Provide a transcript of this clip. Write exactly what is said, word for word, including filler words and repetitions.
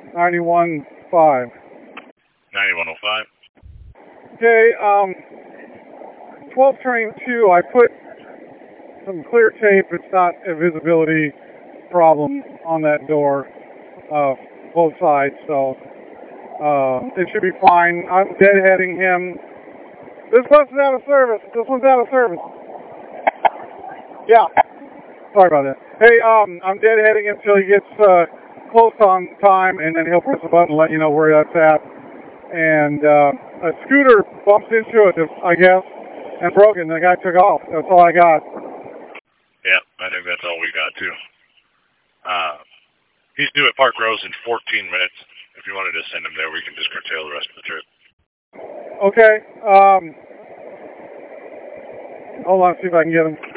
ninety-one five. ninety-one oh five. Okay, um, twelve train two, I put some clear tape. It's not a visibility problem on that door, uh, both sides, so uh, it should be fine. I'm deadheading him. This bus is out of service. This one's out of service. Yeah. Sorry about that. Hey, um, I'm deadheading him until he gets uh, close on time, and then he'll press a button and let you know where that's at. And uh, a scooter bumped into it, I guess, and broke it, and the guy took off. That's all I got. Yeah, I think that's all we got, too. Uh, he's due at Park Rose in fourteen minutes. If you wanted to send him there, we can just curtail the rest of the trip. Okay. Um, hold on, see if I can get him.